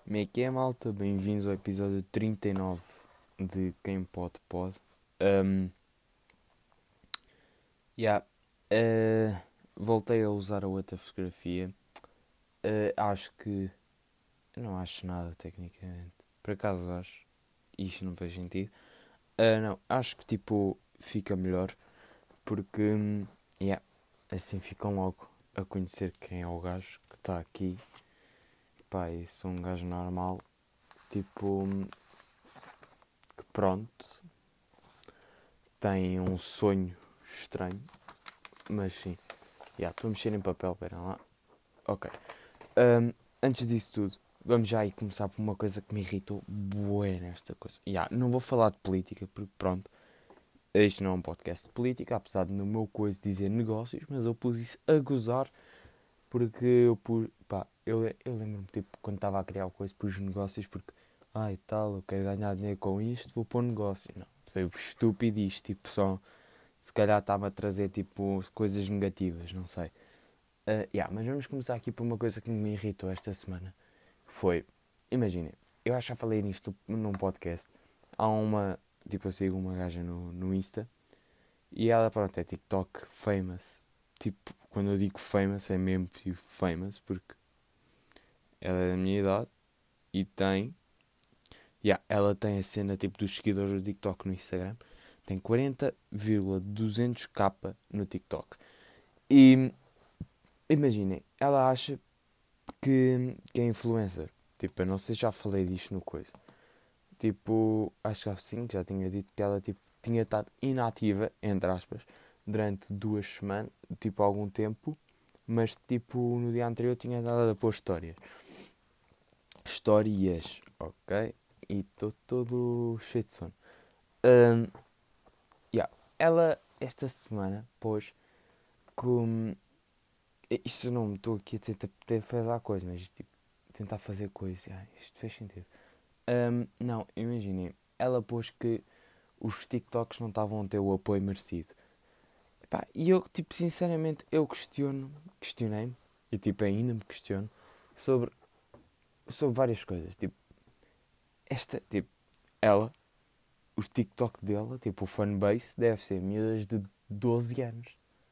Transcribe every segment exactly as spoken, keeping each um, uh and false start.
Como é que é, malta? Bem-vindos ao episódio trinta e nove de Quem Pode Pode. Um, yeah, uh, Voltei a usar a outra fotografia. Uh, acho que... Não acho nada, tecnicamente. Por acaso acho. Isto não faz sentido. Uh, não, acho que tipo fica melhor. Porque, hum, yeah, assim ficam logo a conhecer quem é o gajo que está aqui. Pá, eu sou um gajo normal. Tipo, hum, que pronto. Tem um sonho estranho. Mas sim. Já, estou a mexer em papel, pera lá. Ok. Um, Antes disso tudo, vamos já aí começar por uma coisa que me irritou bué nesta coisa. Já, não vou falar de política, porque pronto, este não é um podcast de política, apesar de no meu coisa dizer negócios, mas eu pus isso a gozar, porque eu pus, pá, eu, eu lembro-me, tipo, quando estava a criar o coisa, pus negócios, porque, ai ah, tal, eu quero ganhar dinheiro com isto, vou pôr negócios. Não, foi estúpido isto, tipo, só, se calhar está-me a trazer, tipo, coisas negativas, não sei. Uh, yeah, mas vamos começar aqui por uma coisa que me irritou esta semana. Foi, imaginem, eu acho que já falei nisto num podcast. Há uma, tipo eu sigo uma gaja no, no Insta e ela, pronto, é TikTok famous. Tipo, quando eu digo famous é mesmo tipo, famous porque ela é da minha idade e tem, yeah, ela tem a cena tipo dos seguidores do TikTok no Instagram. Tem quarenta vírgula duzentos k no TikTok. E imaginem, ela acha que, que é influencer. Tipo, eu não sei se já falei disto no coisa. Tipo, acho que já sim, que já tinha dito que ela tipo, tinha estado inativa, entre aspas, durante duas semanas, tipo, algum tempo, mas tipo, no dia anterior tinha dado a pôr histórias. Histórias, ok? E estou todo cheio de sono. Um, yeah. Ela, esta semana, pôs com... Isto não estou aqui a tentar, tentar fazer a coisa, mas tipo, tentar fazer coisa. Ah, isto fez sentido. Um, não, imaginem, ela pôs que os TikToks não estavam a ter o apoio merecido. Epá, e eu, tipo, sinceramente, eu questiono, questionei-me, e tipo, ainda me questiono, sobre, sobre várias coisas. Tipo, esta, tipo, ela, os TikTok dela, tipo, o fanbase deve ser miúdas de doze anos.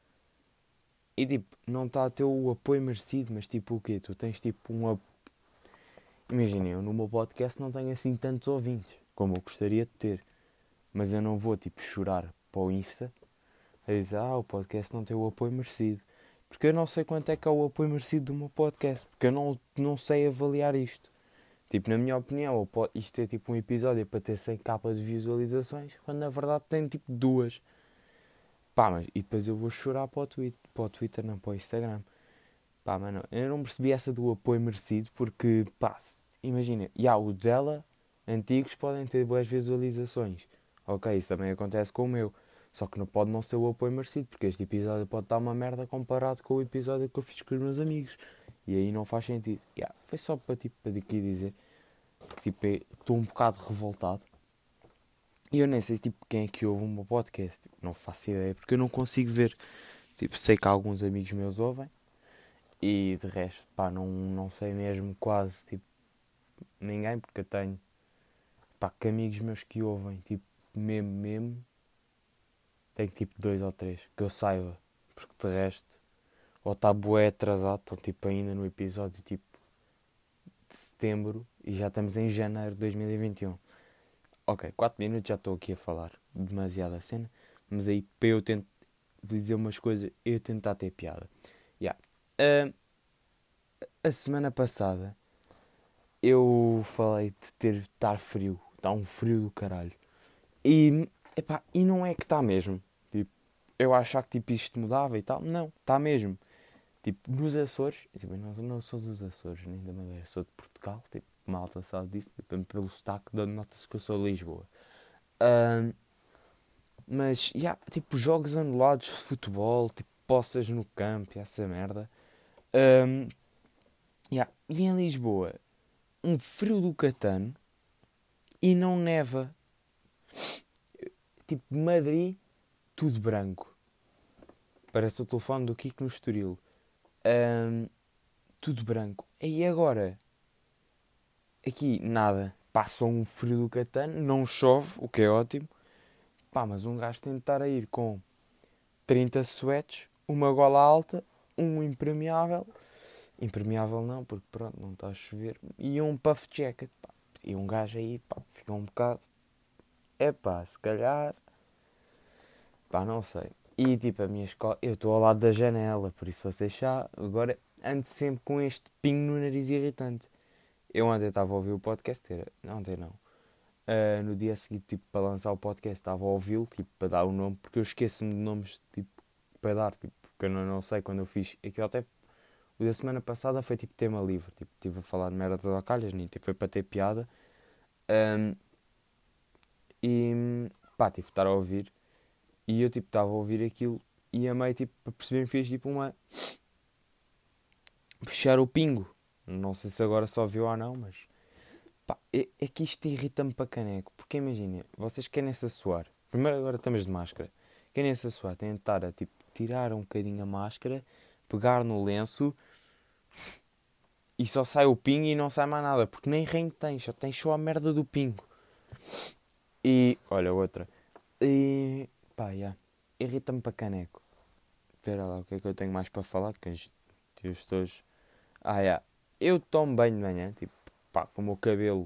E tipo, não está a ter o apoio merecido, mas tipo, o quê? Tu tens tipo um apoio. Imaginem, eu no meu podcast não tenho assim tantos ouvintes, como eu gostaria de ter. Mas eu não vou, tipo, chorar para o Insta a dizer, ah, o podcast não tem o apoio merecido. Porque eu não sei quanto é que é o apoio merecido do meu podcast. Porque eu não, não sei avaliar isto. Tipo, na minha opinião, isto é tipo um episódio para ter cem capas de visualizações, quando na verdade tem tipo duas. Pá, mas e depois eu vou chorar para o Twitter, para o Twitter não, para o Instagram. Pá, mano, eu não percebi essa do apoio merecido, porque, pá, imagina, e há o dela, antigos, podem ter boas visualizações. Ok, isso também acontece com o meu. Só que não pode não ser o apoio merecido, porque este episódio pode estar uma merda comparado com o episódio que eu fiz com os meus amigos. E aí não faz sentido. Yeah, foi só para, tipo, para aqui dizer que tipo, estou um bocado revoltado. E eu nem sei tipo, quem é que ouve o meu podcast. Tipo, não faço ideia, porque eu não consigo ver. Tipo, sei que alguns amigos meus ouvem. E de resto, pá, não, não sei mesmo quase, tipo, ninguém, porque eu tenho, pá, que amigos meus que ouvem, tipo, mesmo, mesmo, tenho tipo dois ou três, que eu saiba, porque de resto, ou está bué atrasado, estão tipo ainda no episódio, tipo, de setembro, e já estamos em janeiro de dois mil e vinte e um. Ok, quatro minutos já estou aqui a falar, demasiada cena, mas aí, para eu tentar dizer umas coisas, eu tentar ter piada. Yeah. Uh, a semana passada, eu falei de ter estar frio. Está um frio do caralho. E, epá, e não é que está mesmo. Tipo, eu achar que tipo, isto mudava e tal. Não, está mesmo. Tipo, nos Açores, tipo, eu não, não sou dos Açores, nem da Madeira, sou de Portugal. Tipo, malta sabe disso. Tipo, pelo sotaque, nota-se que eu sou de Lisboa. Ahm, mas, yeah, tipo, jogos anulados de futebol, tipo, poças no campo e essa merda. Ahm, yeah. E em Lisboa, um frio do catano e não neva. Tipo, Madrid, tudo branco. Parece o telefone do Kiko no Estoril. Ahm, tudo branco. E agora? aqui nada. Passa um frio do catano, não chove, o que é ótimo. Pá, mas um gajo tem de estar a ir com trinta suetes, uma gola alta, um impermeável. Impermeável não, porque pronto, não está a chover. E um puff jacket, pá. E um gajo aí, pá, fica um bocado... É pá, se calhar... Pá, não sei. E tipo, a minha escola... Eu estou ao lado da janela, por isso vocês já... Agora ando sempre com este pingo no nariz irritante. Eu ontem estava a ouvir o podcast, era... Não, ontem não. Uh, no dia seguinte, tipo, para lançar o podcast, estava a ouvi-lo, tipo, para dar o nome, porque eu esqueço-me de nomes, tipo, para dar, tipo, porque eu não, não sei quando eu fiz. Aquilo até... O da semana passada foi tipo tema livre, tipo, estive a falar de merda toda a calhas, nem tipo, foi para ter piada. Um, e pá, tive de estar a ouvir. E eu tipo estava a ouvir aquilo e a meio tipo para perceber me fez tipo uma. Puxar o pingo. Não sei se agora só viu ou não, mas pá, é, é que isto irrita-me para caneco. Porque imagina, vocês querem-se assoar. Primeiro agora estamos de máscara. Querem-se assoar, têm de estar a tipo tirar um bocadinho a máscara, pegar no lenço. E só sai o pingo e não sai mais nada. Porque nem reino tens. Só tens só a merda do pingo. E... Olha, outra. E... Pá, já. Yeah. Irrita-me para caneco. Espera lá, o que é que eu tenho mais para falar? Que os dias todos... Ah, já. Yeah. Eu tomo banho de manhã. Tipo, pá, com o meu cabelo...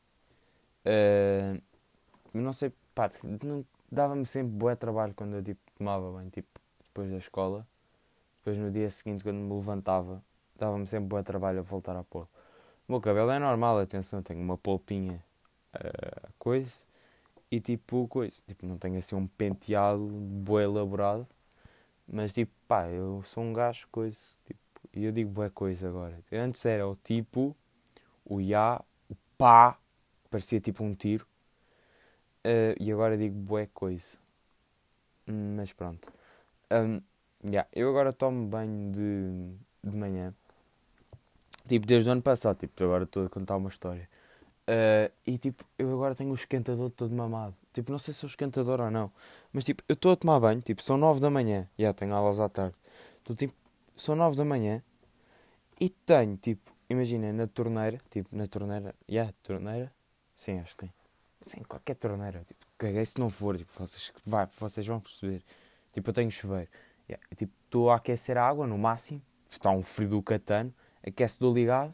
Uh, não sei, pá, não, dava-me sempre bué trabalho quando eu, tipo, tomava banho. Tipo, depois da escola. Depois no dia seguinte, quando me levantava... Dava-me sempre bué trabalho a voltar a pôr. O meu cabelo é normal, atenção, tenho uma polpinha, uh, coisa, e tipo, coisa, tipo, não tenho assim um penteado bué elaborado, mas tipo, pá, eu sou um gajo, coisa, tipo, e eu digo bué coisa agora. Antes era o tipo, o ya, o pá, parecia tipo um tiro, uh, e agora digo bué coisa. Hum, mas pronto. Um, yeah, eu agora tomo banho de, de manhã. Tipo, desde o ano passado, tipo, agora estou a contar uma história. Uh, e tipo, eu agora tenho o esquentador todo mamado. Tipo, não sei se é o esquentador ou não. Mas tipo, eu estou a tomar banho, tipo, são nove da manhã. Já tenho aulas à tarde. Então tipo, são nove da manhã e tenho, tipo, imagina, na torneira, tipo, na torneira, já, yeah, torneira? Sim, acho que tem. Sim, qualquer torneira. Tipo, caguei se não for, tipo, vocês, vai, vocês vão perceber. Tipo, eu tenho chuveiro. Yeah, e, tipo, estou a aquecer a água no máximo. Está um frio do catano. Aquece do ligado.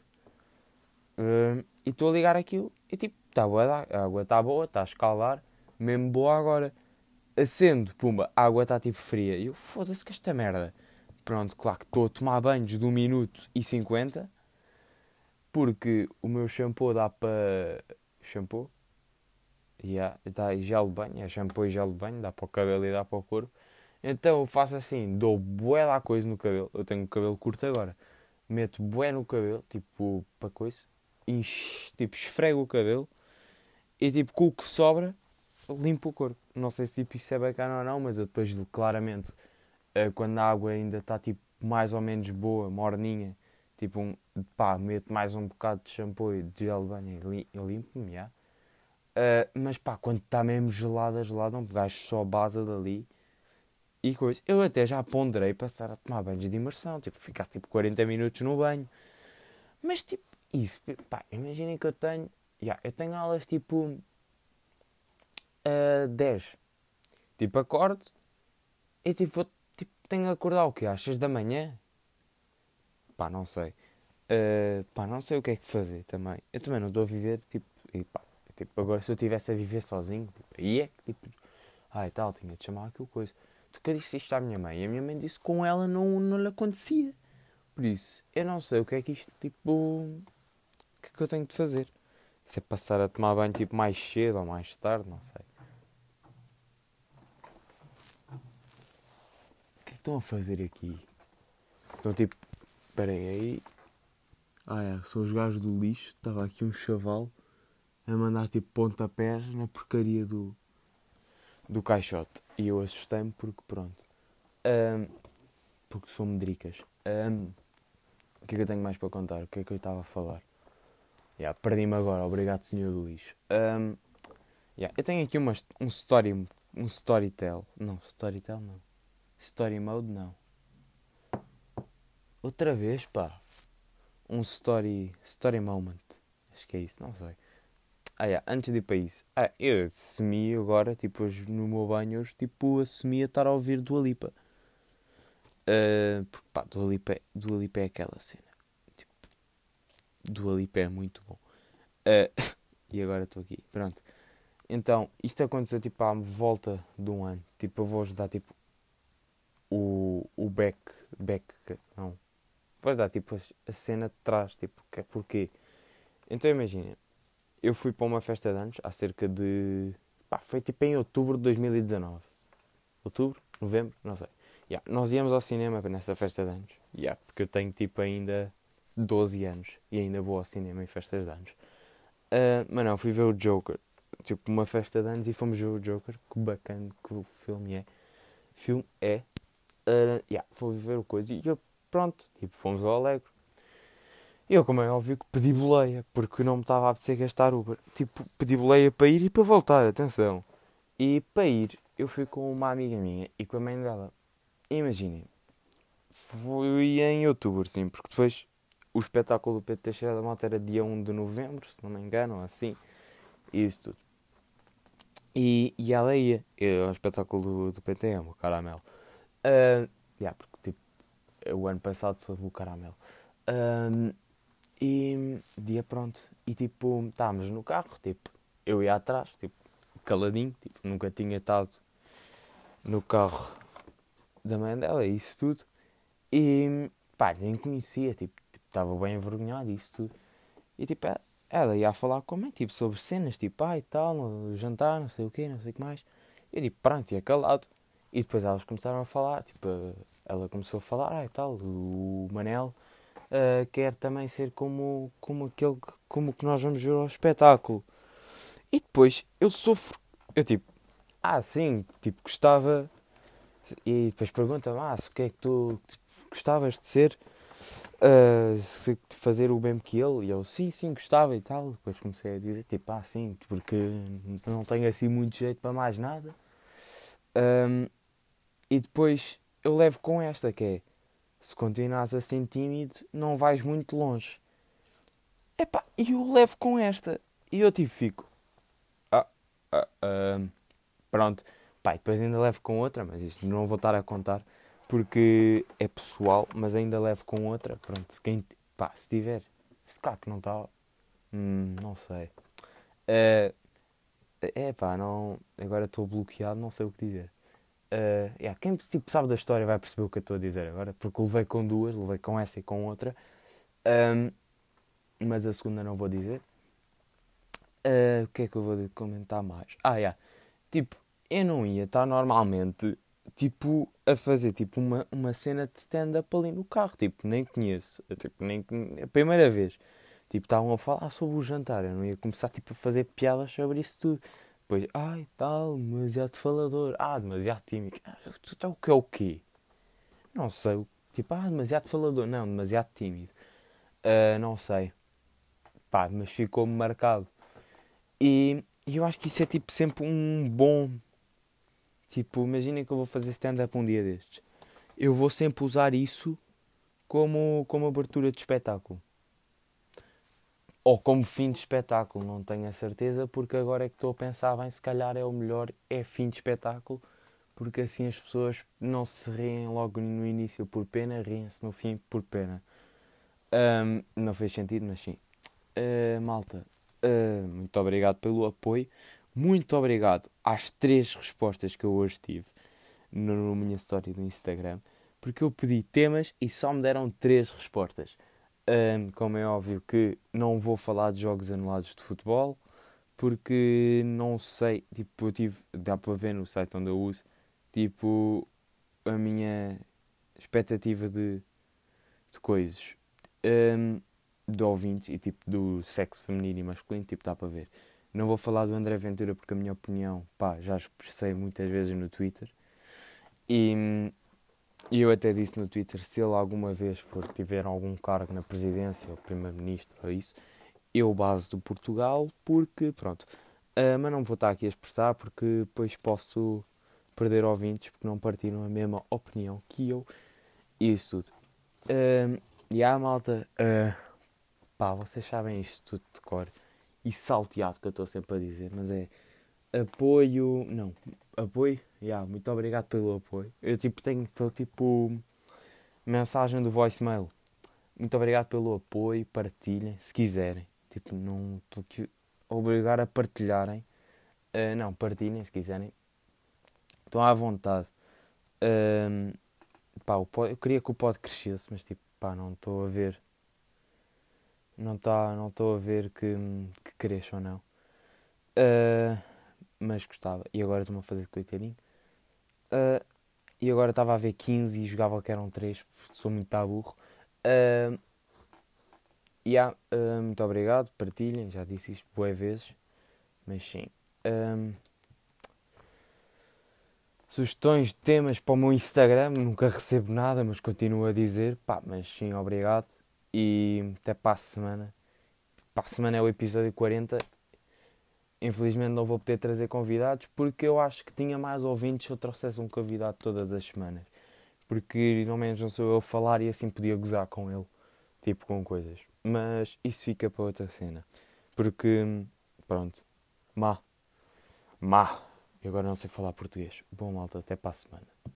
Uh, e estou a ligar aquilo e tipo, tá boa, a água está boa, está a escaldar, mesmo boa agora. Acendo, pumba, a água está tipo fria. E eu, foda-se que esta merda. Pronto, claro que estou a tomar banhos de um minuto e cinquenta, porque o meu shampoo dá para... Shampoo? Yeah, dá gel de banho, é shampoo e gel de banho, dá para o cabelo e dá para o corpo. Então eu faço assim, dou bué da coisa no cabelo. Eu tenho o cabelo curto agora. Meto bué no cabelo, tipo, para coisa. Enche, tipo, esfrego o cabelo. E tipo, com o que sobra, limpo o corpo. Não sei se tipo, isso é bacana ou não, mas eu depois, claramente, eh, quando a água ainda está tipo, mais ou menos boa, morninha, tipo, um, pá, meto mais um bocado de shampoo e de gel de banho e li- e limpo-me, já. Eh, mas pá, quando está mesmo gelada, gelada, um gajo só base dali e coisa. Eu até já ponderei passar a tomar banhos de imersão, tipo, ficar tipo quarenta minutos no banho. Mas tipo, isso, pá, imaginem que eu tenho, já, eu tenho aulas tipo uh, dez. Tipo, acordo e tipo, vou, tipo, tenho que acordar o quê? Às seis da manhã? Pá, não sei. Uh, pá, não sei o que é que fazer também. Eu também não estou a viver, tipo, e pá, tipo, agora se eu estivesse a viver sozinho, tipo, aí é que tipo, ai tal, tinha de chamar aquilo coisa. Tu que disse isto à minha mãe? E a minha mãe disse que com ela não, não lhe acontecia. Por isso, eu não sei o que é que isto, tipo, o que é que eu tenho de fazer. Se é passar a tomar banho, tipo, mais cedo ou mais tarde, não sei. O que é que estão a fazer aqui? Estão tipo, esperem aí. Ah é, são os gajos do lixo. Estava aqui um chaval a mandar tipo pontapés na porcaria do, do caixote. E eu assustei-me porque pronto. Ahm, porque sou medricas. Ahm, o que é que eu tenho mais para contar? O que é que eu estava a falar? Yeah, perdi-me agora, obrigado senhor do lixo. Ahm, yeah, eu tenho aqui uma, um story. Um storytell. Não, storytell não. Story mode não. Outra vez, pá. Um story. Story moment. Acho que é isso, não sei. Ah, yeah, antes de ir para isso. Ah, eu assumi agora, tipo, hoje no meu banho, hoje, tipo, assumi a estar a ouvir Dua Lipa. Ah, porque, pá, Dua Lipa, é- Dua Lipa é aquela cena. Tipo, Dua Lipa é muito bom. Ah, e agora estou aqui, pronto. Então, isto aconteceu, tipo, à volta de um ano. Tipo, eu vou-vos dar, tipo, o, o back, back, não. Vou-vos dar, tipo, a, a cena de trás, tipo, que, porquê. Então, imagina, eu fui para uma festa de anos, há cerca de... Pá, foi tipo em outubro de dois mil e dezanove. Outubro? Novembro? Não sei. Yeah, nós íamos ao cinema nessa festa de anos. Yeah, porque eu tenho tipo ainda doze anos e ainda vou ao cinema em festas de anos. Uh, mas não, fui ver o Joker. Tipo, uma festa de anos e fomos ver o Joker. Que bacana que o filme é. Filme é. Uh, yeah, fui ver o coisa. E eu, pronto, tipo, fomos ao Alegre. E eu, como é óbvio, que pedi boleia. Porque não me estava a apetecer gastar Uber. Tipo, pedi boleia para ir e para voltar, atenção. E para ir, eu fui com uma amiga minha e com a mãe dela. Imaginem, foi em outubro, sim, porque depois o espetáculo do Pedro Teixeira da Mota era dia um de novembro, se não me engano, ou assim, e isso tudo. E, e ela ia, é o espetáculo do, do P T M, o Caramelo. Uh, yeah, porque tipo, o ano passado soube o Caramelo. Um, e dia pronto, e tipo, estávamos no carro, tipo, eu ia atrás, tipo, caladinho, tipo, nunca tinha estado no carro da mãe dela, isso tudo. E pá, nem conhecia, tipo, estava bem envergonhado e isso tudo. E tipo, ela ela ia a falar com a mãe, tipo, sobre cenas, tipo, ai e tal, no jantar, não sei o quê, não sei o que mais. Eu tipo, pronto, ia calado. E depois elas começaram a falar, tipo, ela começou a falar, ai e tal, o Manel uh, quer também ser como, como aquele, que- como que nós vamos ver ao espetáculo. E depois eu sofro, eu tipo, ah sim, tipo, gostava. E depois pergunta-me, ah, se o que é que tu tipo, gostavas de ser? Uh, se de fazer o mesmo que ele? E eu, sim, sim, gostava e tal. Depois comecei a dizer, tipo, ah, sim, porque não tenho assim muito jeito para mais nada. Um, e depois eu levo com esta, que é, se continuas assim tímido, não vais muito longe. Epá, e eu levo com esta. E eu tipo fico, ah, ah, ah, pronto. Pá, e depois ainda levo com outra, mas isto não vou estar a contar porque é pessoal, mas ainda levo com outra. Pronto, se quem, pá, se tiver, se cá que não está, hum, não sei. É uh, pá, não, agora estou bloqueado, não sei o que dizer. Uh, yeah, quem tipo, sabe da história vai perceber o que eu estou a dizer agora, porque levei com duas, levei com essa e com outra, um, mas a segunda não vou dizer. Uh, o que é que eu vou comentar mais? Ah, yeah. Tipo, eu não ia estar normalmente, tipo, a fazer, tipo, uma, uma cena de stand-up ali no carro. Tipo, nem conheço. Eu, tipo, nem, a primeira vez. Tipo, estavam a falar sobre o jantar. Eu não ia começar, tipo, a fazer piadas sobre isso tudo. Depois, ai, tal, demasiado falador. Ah, demasiado tímido. Ah, tu tá o que é o quê? Não sei. Tipo, ah, demasiado falador. Não, demasiado tímido. Ah, não sei. Pá, mas ficou-me marcado. E, e eu acho que isso é, tipo, sempre um bom... Tipo, imaginem que eu vou fazer stand-up um dia destes. Eu vou sempre usar isso como, como abertura de espetáculo. Ou como fim de espetáculo, não tenho a certeza, porque agora é que estou a pensar, bem, se calhar é o melhor, é fim de espetáculo, porque assim as pessoas não se riem logo no início por pena, riem-se no fim por pena. Ahm, não fez sentido, mas sim. Ah, malta, ah, muito obrigado pelo apoio. Muito obrigado às três respostas que eu hoje tive na minha história do Instagram, porque eu pedi temas e só me deram três respostas. Um, como é óbvio que não vou falar de jogos anulados de futebol, porque não sei, tipo, eu tive, dá para ver no site onde eu uso, tipo, a minha expectativa de, de coisas, um, de ouvintes e tipo do sexo feminino e masculino, tipo, dá para ver. Não vou falar do André Ventura porque a minha opinião, pá, já expressei muitas vezes no Twitter. E, e eu até disse no Twitter, se ele alguma vez for tiver algum cargo na presidência, ou primeiro-ministro, ou isso, eu base do Portugal, porque, pronto. Uh, mas não vou estar aqui a expressar, porque depois posso perder ouvintes, porque não partilham a mesma opinião que eu, e isso tudo. Uh, e a malta, uh, Pá, vocês sabem isto tudo de cor e salteado que eu estou sempre a dizer, mas é apoio. Não, apoio. Yeah, muito obrigado pelo apoio. Eu tipo tenho. Estou tipo. Mensagem do voicemail. Muito obrigado pelo apoio. Partilhem, se quiserem. Tipo, não estou aqui a obrigar a partilharem. Uh, não, partilhem se quiserem. Estão à vontade. Um, pá, o pod, eu queria que o pod crescesse, mas tipo, pá, não estou a ver. Não está, não estou a ver que, que cresça ou não. Uh, mas gostava. E agora estou-me a fazer coitadinho. Uh, e agora estava a ver quinze e jogava que eram três. Sou muito taburro. Uh, yeah, uh, muito obrigado. Partilhem. Já disse isto bué vezes. Mas sim. Um, sugestões de temas para o meu Instagram. Nunca recebo nada, mas continuo a dizer. Pá, mas sim, obrigado. E até para a semana. Para a semana é o episódio quarenta. Infelizmente não vou poder trazer convidados porque eu acho que tinha mais ouvintes se eu trouxesse um convidado todas as semanas. Porque não menos não sou eu a falar e assim podia gozar com ele, tipo com coisas. Mas isso fica para outra cena. Porque, pronto, má, má. E agora não sei falar português. Bom, malta, até para a semana.